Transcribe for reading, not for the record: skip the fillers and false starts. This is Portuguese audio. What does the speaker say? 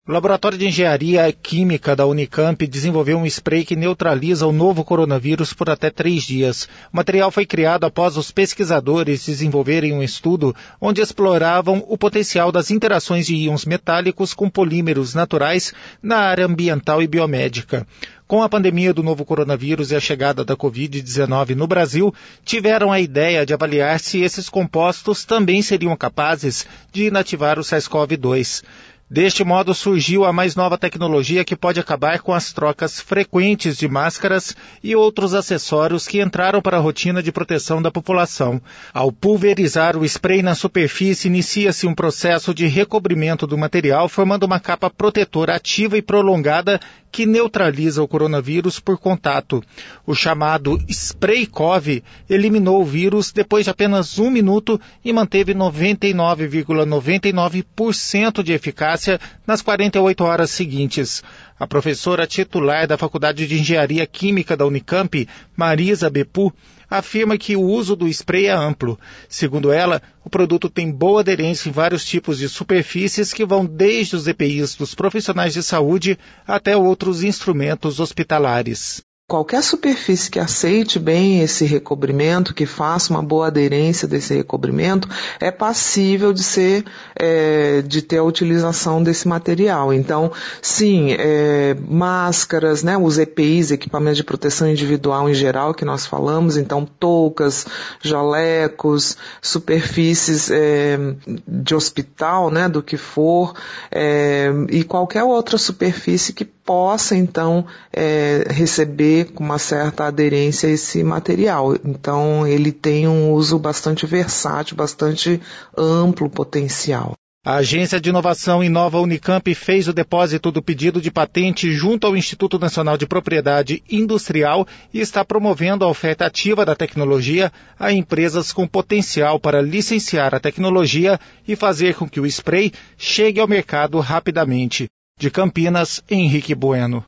O Laboratório de Engenharia Química da Unicamp desenvolveu um spray que neutraliza o novo coronavírus por até 3 dias. O material foi criado após os pesquisadores desenvolverem um estudo onde exploravam o potencial das interações de íons metálicos com polímeros naturais na área ambiental e biomédica. Com a pandemia do novo coronavírus e a chegada da Covid-19 no Brasil, tiveram a ideia de avaliar se esses compostos também seriam capazes de inativar o SARS-CoV-2. Deste modo, surgiu a mais nova tecnologia que pode acabar com as trocas frequentes de máscaras e outros acessórios que entraram para a rotina de proteção da população. Ao pulverizar o spray na superfície, inicia-se um processo de recobrimento do material, formando uma capa protetora ativa e prolongada que neutraliza o coronavírus por contato. O chamado Spray Cov eliminou o vírus depois de apenas 1 minuto e manteve 99,99% de eficácia nas 48 horas seguintes. A professora titular da Faculdade de Engenharia Química da Unicamp, Marisa Bepu, afirma que o uso do spray é amplo. Segundo ela, o produto tem boa aderência em vários tipos de superfícies que vão desde os EPIs dos profissionais de saúde até outros instrumentos hospitalares. Qualquer superfície que aceite bem esse recobrimento, que faça uma boa aderência desse recobrimento, é passível de ter a utilização desse material. Então, sim, máscaras, né, os EPIs, equipamentos de proteção individual em geral, que nós falamos, então toucas, jalecos, superfícies de hospital, né, do que for, e qualquer outra superfície que possa, então, receber com uma certa aderência a esse material. Então, ele tem um uso bastante versátil, bastante amplo potencial. A Agência de Inovação Inova Unicamp fez o depósito do pedido de patente junto ao Instituto Nacional de Propriedade Industrial e está promovendo a oferta ativa da tecnologia a empresas com potencial para licenciar a tecnologia e fazer com que o spray chegue ao mercado rapidamente. De Campinas, Henrique Bueno.